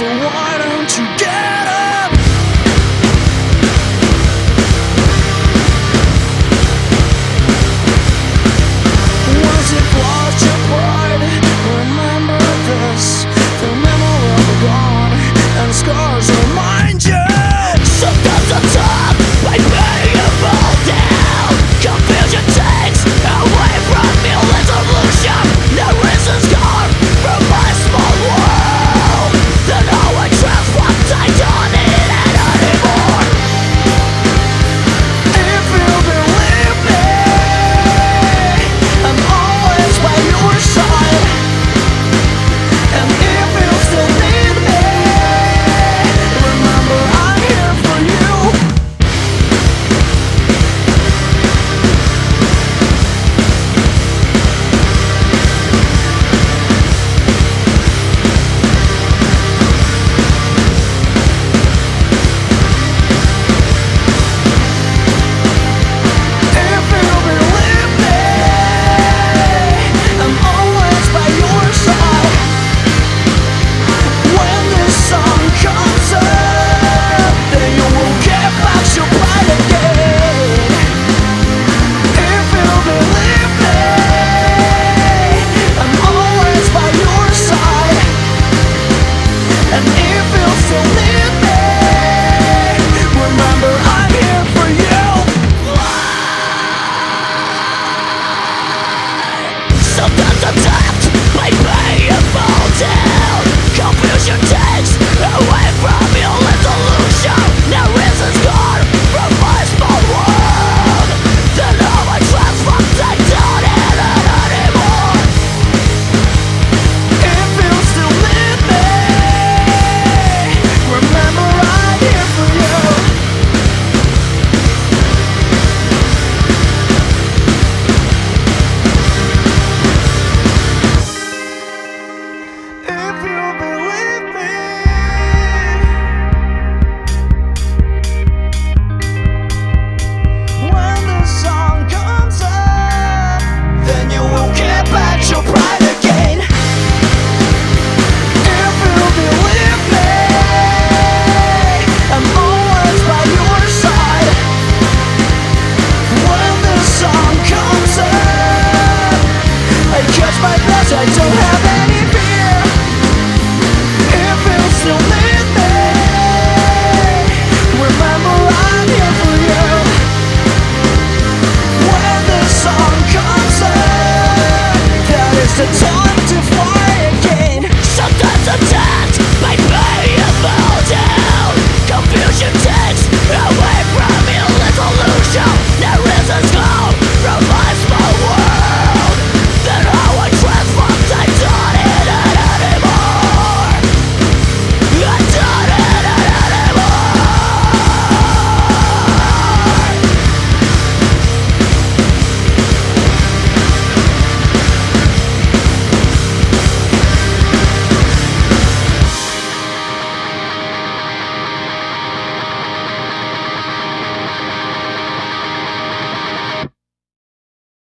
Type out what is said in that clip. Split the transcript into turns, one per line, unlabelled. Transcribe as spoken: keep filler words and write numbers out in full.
So why don't you get up? Once you've lost your pride, remember this: the memory of the gone and scars remind you.
Sometimes I talk like letting you fall down. Confusion takes away from me, resolution. The reason's gone from my small world. Then how I trust what I don't need it anymore.
If you believe me, I'm always by your side. And if you still need me, remember I'm here for you. If you believe me, I'm always by your side. When this song comes up, then you will get back your pride again. If you believe me, I'm always by your side. And if you still